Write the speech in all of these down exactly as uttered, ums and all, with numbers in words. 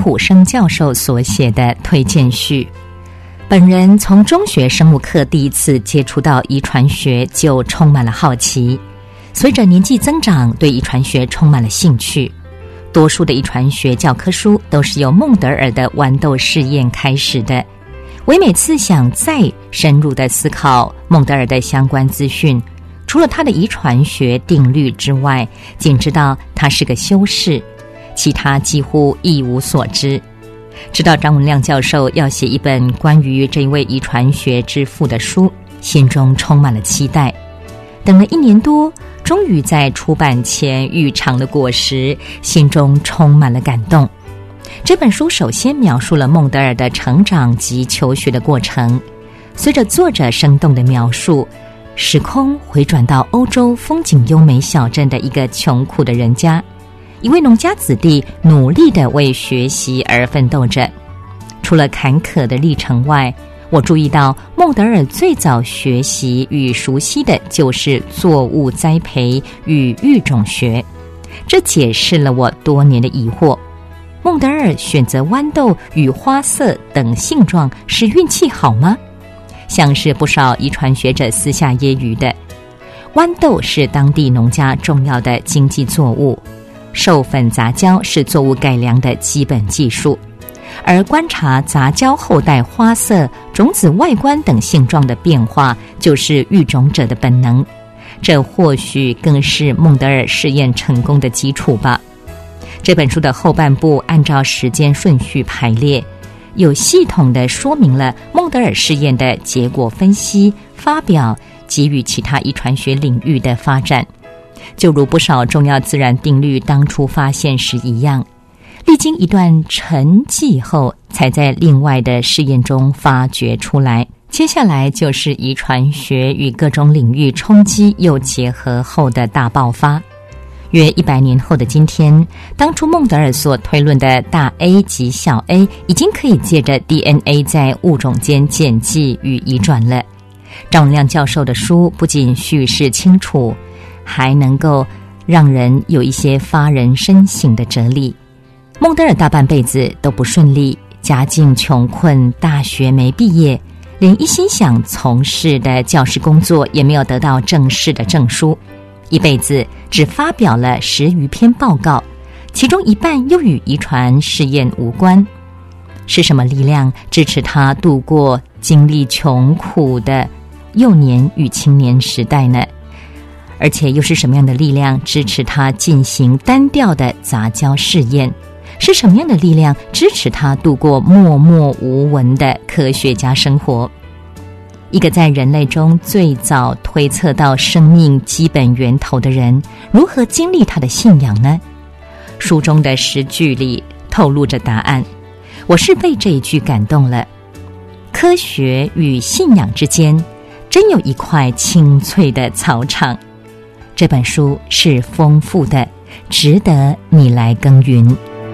普生教授所写的推荐序。本人从中学生物课第一次接触到遗传学就充满了好奇，随着年纪增长，对遗传学充满了兴趣。多数的遗传学教科书都是由孟德尔的豌豆试验开始的。我每次想再深入的思考孟德尔的相关资讯，除了他的遗传学定律之外，仅知道他是个修士，其他几乎一无所知。知道张文亮教授要写一本关于这一位遗传学之父的书，心中充满了期待。等了一年多，终于在出版前欲尝的果实，心中充满了感动。这本书首先描述了孟德尔的成长及求学的过程，随着作者生动的描述，时空回转到欧洲风景优美小镇的一个穷苦的人家，一位农家子弟努力地为学习而奋斗着。除了坎坷的历程外，我注意到孟德尔最早学习与熟悉的就是作物栽培与育种学，这解释了我多年的疑惑。孟德尔选择豌豆与花色等性状是运气好吗？像是不少遗传学者私下揶揄的，豌豆是当地农家重要的经济作物，授粉杂交是作物改良的基本技术，而观察杂交后代花色、种子外观等性状的变化，就是育种者的本能。这或许更是孟德尔试验成功的基础吧。这本书的后半部按照时间顺序排列，有系统地说明了孟德尔试验的结果分析、发表及与其他遗传学领域的发展。就如不少重要自然定律当初发现时一样，历经一段沉寂后，才在另外的试验中发掘出来。接下来就是遗传学与各种领域冲击又结合后的大爆发。约一百年后的今天，当初孟德尔所推论的大 A 及小 A 已经可以借着 D N A 在物种间简记与移转了。张文亮教授的书不仅叙事清楚，还能够让人有一些发人深省的哲理。孟德尔大半辈子都不顺利，家境穷困，大学没毕业，连一心想从事的教师工作也没有得到正式的证书，一辈子只发表了十余篇报告，其中一半又与遗传试验无关。是什么力量支持他度过经历穷苦的幼年与青年时代呢？而且又是什么样的力量支持他进行单调的杂交试验？是什么样的力量支持他度过默默无闻的科学家生活？一个在人类中最早推测到生命基本源头的人，如何经历他的信仰呢？书中的十句里透露着答案。我是被这一句感动了。科学与信仰之间，真有一块青翠的草场。这本书是丰富的，值得你来耕耘。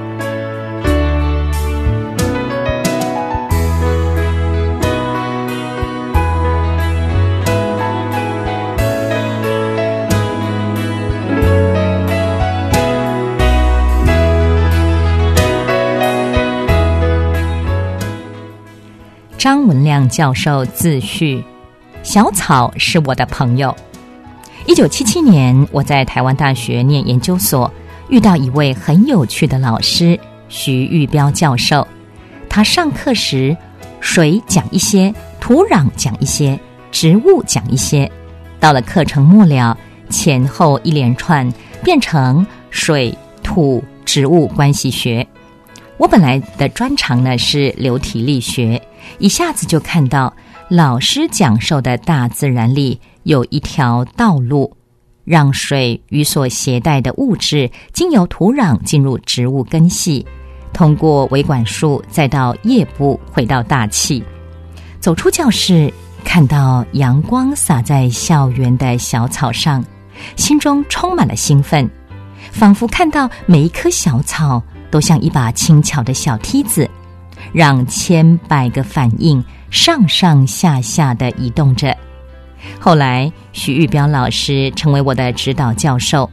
张文亮教授自序：小草是我的朋友。一九七七年，我在台湾大学念研究所，遇到一位很有趣的老师徐玉标教授。他上课时，水讲一些，土壤讲一些，植物讲一些。到了课程末了，前后一连串变成水、土、植物关系学。我本来的专长呢是流体力学，一下子就看到老师讲授的大自然里有一条道路，让水与所携带的物质经由土壤进入植物根系，通过维管束再到叶部回到大气。走出教室，看到阳光洒在校园的小草上，心中充满了兴奋，仿佛看到每一棵小草都像一把轻巧的小梯子，让千百个反应上上下下地移动着。后来徐玉标老师成为我的指导教授，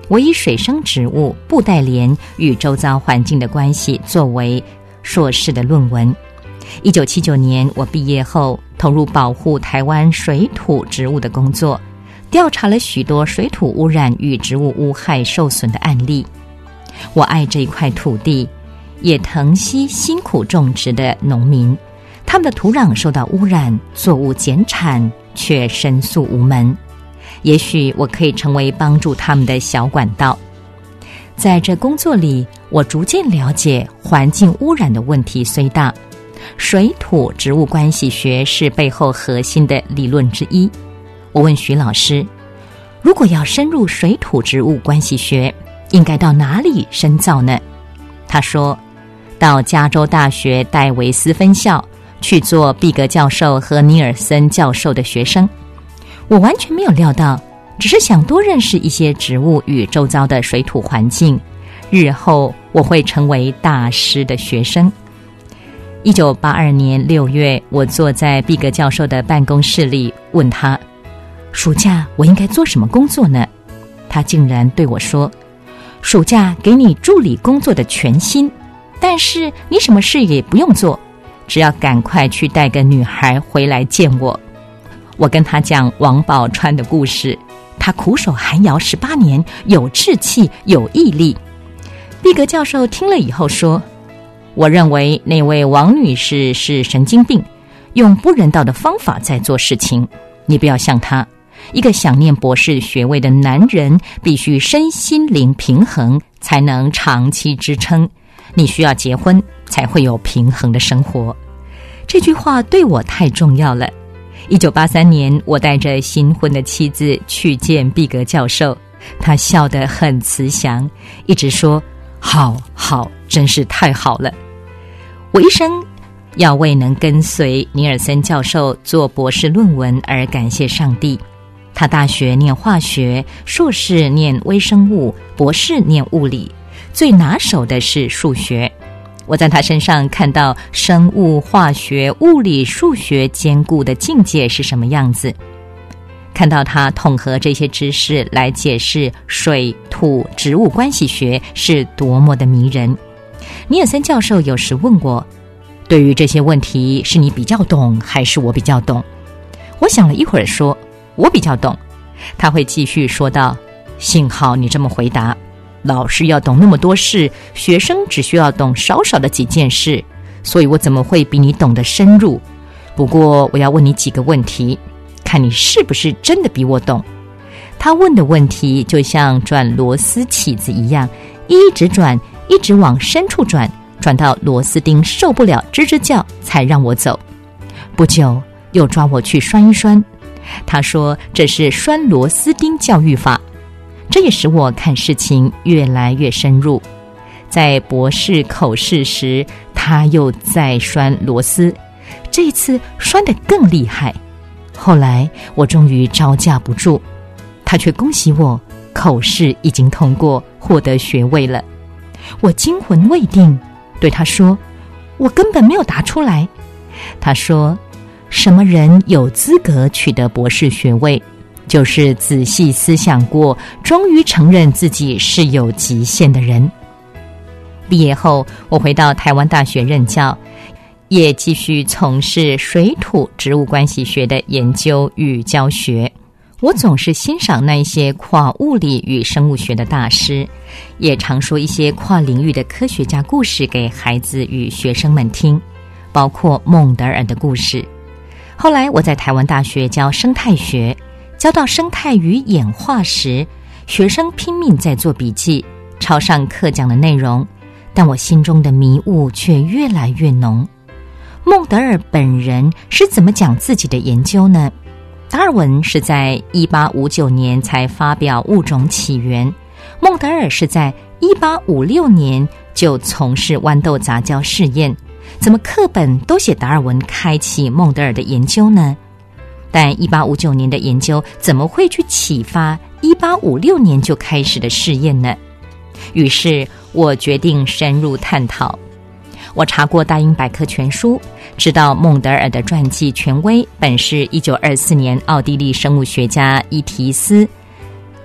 我以水生植物、布袋莲与周遭环境的关系作为硕士的论文。一九七九年我毕业后，投入保护台湾水土植物的工作，调查了许多水土污染与植物污害受损的案例。我爱这一块土地，也疼惜辛苦种植的农民，他们的土壤受到污染，作物减产，却申诉无门。也许我可以成为帮助他们的小管道。在这工作里，我逐渐了解环境污染的问题虽大，水土植物关系学是背后核心的理论之一。我问徐老师，如果要深入水土植物关系学，应该到哪里深造呢？他说，到加州大学戴维斯分校去做毕格教授和尼尔森教授的学生。我完全没有料到，只是想多认识一些植物与周遭的水土环境，日后我会成为大师的学生。一九八二年六月，我坐在毕格教授的办公室里，问他，暑假我应该做什么工作呢？他竟然对我说，暑假给你助理工作的全薪，但是你什么事也不用做，只要赶快去带个女孩回来见我。我跟他讲王宝钏的故事，他苦守寒窑十八年，有志气，有毅力。毕格教授听了以后说，我认为那位王女士是神经病，用不人道的方法在做事情，你不要像她。一个想念博士学位的男人必须身心灵平衡，才能长期支撑。你需要结婚，才会有平衡的生活。这句话对我太重要了。一九八三年，我带着新婚的妻子去见毕格教授，他笑得很慈祥，一直说好好，真是太好了。我一生要为能跟随尼尔森教授做博士论文而感谢上帝。他大学念化学，硕士念微生物，博士念物理，最拿手的是数学。我在他身上看到生物、化学、物理、数学兼顾的境界是什么样子，看到他统合这些知识来解释水土植物关系学是多么的迷人。尼尔森教授有时问我，对于这些问题是你比较懂还是我比较懂？我想了一会儿说，我比较懂。他会继续说道，幸好你这么回答，老师要懂那么多事，学生只需要懂少少的几件事，所以我怎么会比你懂得深入？不过我要问你几个问题，看你是不是真的比我懂。他问的问题就像转螺丝起子一样，一直转，一直往深处转，转到螺丝钉受不了吱吱叫才让我走。不久又抓我去拴一拴，他说这是拴螺丝钉教育法。这也使我看事情越来越深入。在博士口试时，他又在拴螺丝，这次拴得更厉害。后来我终于招架不住，他却恭喜我口试已经通过，获得学位了。我惊魂未定，对他说，我根本没有答出来。他说，什么人有资格取得博士学位？就是仔细思想过，终于承认自己是有极限的人。毕业后，我回到台湾大学任教，也继续从事水土植物关系学的研究与教学。我总是欣赏那一些跨物理与生物学的大师，也常说一些跨领域的科学家故事给孩子与学生们听，包括孟德尔的故事。后来我在台湾大学教生态学，教到生态与演化时，学生拼命在做笔记，抄上课讲的内容，但我心中的迷雾却越来越浓。孟德尔本人是怎么讲自己的研究呢？达尔文是在一八五九年才发表《物种起源》，孟德尔是在一八五六年就从事豌豆杂交试验，怎么课本都写达尔文开启孟德尔的研究呢？但一八五九年的研究怎么会去启发一八五六年就开始的试验呢？于是我决定深入探讨。我查过大英百科全书，知道孟德尔的传记权威本是一九二四年奥地利生物学家伊提斯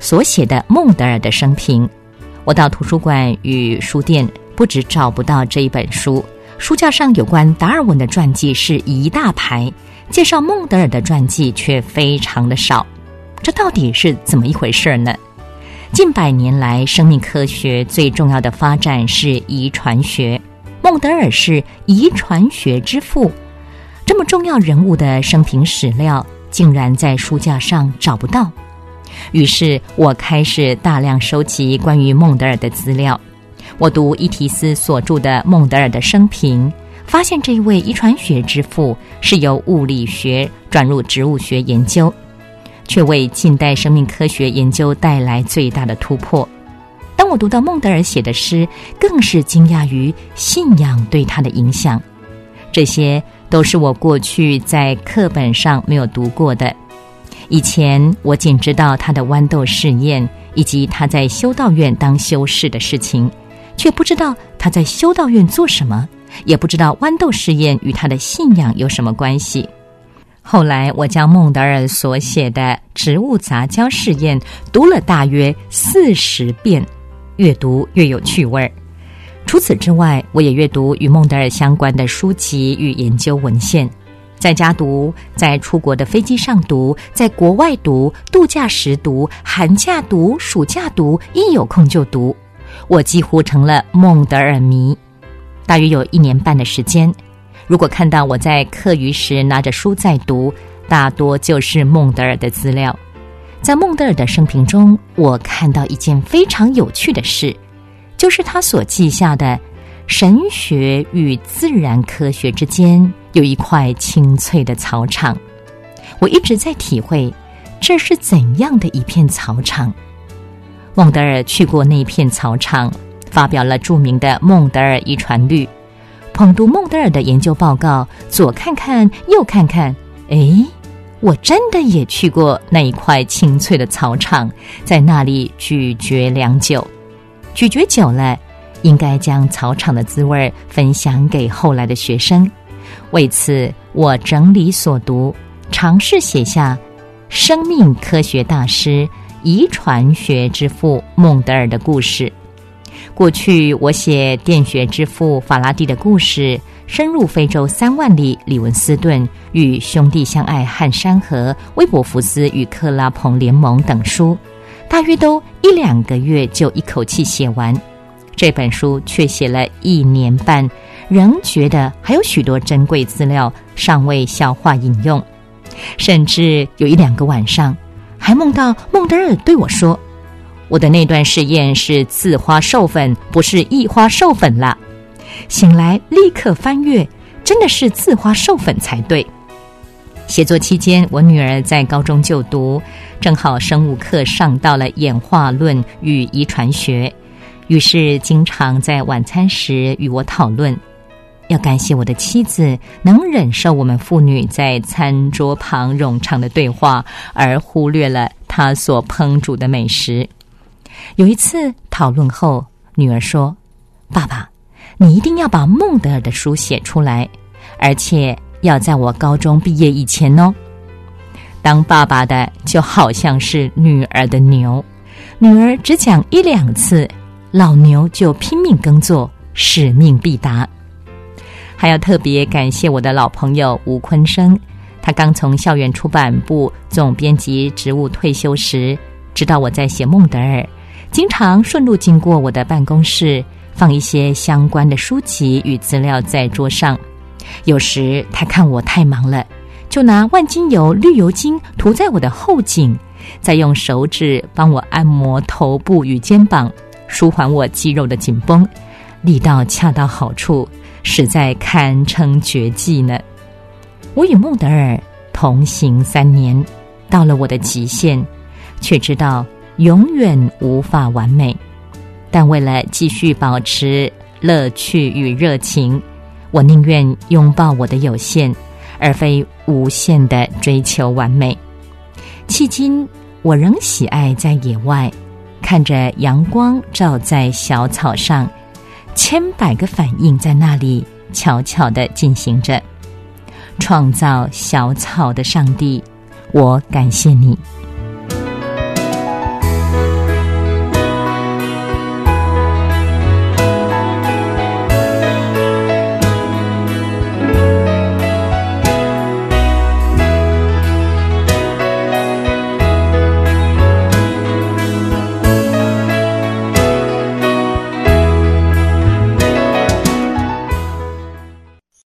所写的孟德尔的生平。我到图书馆与书店不只找不到这一本书，书架上有关达尔文的传记是一大排，介绍孟德尔的传记却非常的少。这到底是怎么一回事呢？近百年来，生命科学最重要的发展是遗传学，孟德尔是遗传学之父。这么重要人物的生平史料竟然在书架上找不到，于是我开始大量收集关于孟德尔的资料。我读伊提斯所著的《孟德尔的生平》，发现这一位遗传学之父是由物理学转入植物学研究，却为近代生命科学研究带来最大的突破。当我读到孟德尔写的诗，更是惊讶于信仰对他的影响。这些都是我过去在课本上没有读过的。以前我仅知道他的豌豆试验以及他在修道院当修士的事情，却不知道他在修道院做什么，也不知道豌豆试验与他的信仰有什么关系。后来我将孟德尔所写的《植物杂交试验》读了大约四十遍，越读越有趣味。除此之外，我也阅读与孟德尔相关的书籍与研究文献，在家读，在出国的飞机上读，在国外读，度假时读，寒假读，暑假读，一有空就读。我几乎成了孟德尔迷，大约有一年半的时间。如果看到我在课余时拿着书在读，大多就是孟德尔的资料。在孟德尔的生平中，我看到一件非常有趣的事，就是他所记下的神学与自然科学之间有一块青翠的草场。我一直在体会这是怎样的一片草场。孟德尔去过那片草场，发表了著名的《孟德尔遗传律》。捧读孟德尔的研究报告，左看看右看看，诶，我真的也去过那一块青翠的草场，在那里咀嚼良久。咀嚼久了，应该将草场的滋味分享给后来的学生。为此，我整理所读，尝试写下生命科学大师、遗传学之父孟德尔的故事。过去我写电学之父法拉第的故事，深入非洲三万里李文斯顿与兄弟相爱汉山河、威伯福斯与克拉彭联盟等书，大约都一两个月就一口气写完。这本书却写了一年半，仍觉得还有许多珍贵资料尚未消化引用，甚至有一两个晚上还梦到孟德尔对我说，我的那段试验是自花授粉，不是异花授粉啦。醒来立刻翻阅，真的是自花授粉才对。写作期间，我女儿在高中就读，正好生物课上到了演化论与遗传学，于是经常在晚餐时与我讨论。要感谢我的妻子能忍受我们父女在餐桌旁冗长的对话，而忽略了她所烹煮的美食。有一次讨论后，女儿说，爸爸，你一定要把孟德尔的书写出来，而且要在我高中毕业以前哦。当爸爸的就好像是女儿的牛，女儿只讲一两次，老牛就拼命耕作，使命必达。还要特别感谢我的老朋友吴坤生，他刚从校园出版部总编辑职务退休时，知道我在写孟德尔，经常顺路经过我的办公室，放一些相关的书籍与资料在桌上。有时他看我太忙了，就拿万金油绿油精涂在我的后颈，再用手指帮我按摩头部与肩膀，舒缓我肌肉的紧绷，力道恰到好处，实在堪称绝技呢。我与孟德尔同行三年，到了我的极限，却知道永远无法完美，但为了继续保持乐趣与热情，我宁愿拥抱我的有限，而非无限的追求完美。迄今我仍喜爱在野外，看着阳光照在小草上，千百个反应在那里悄悄地进行着。创造小草的上帝，我感谢你。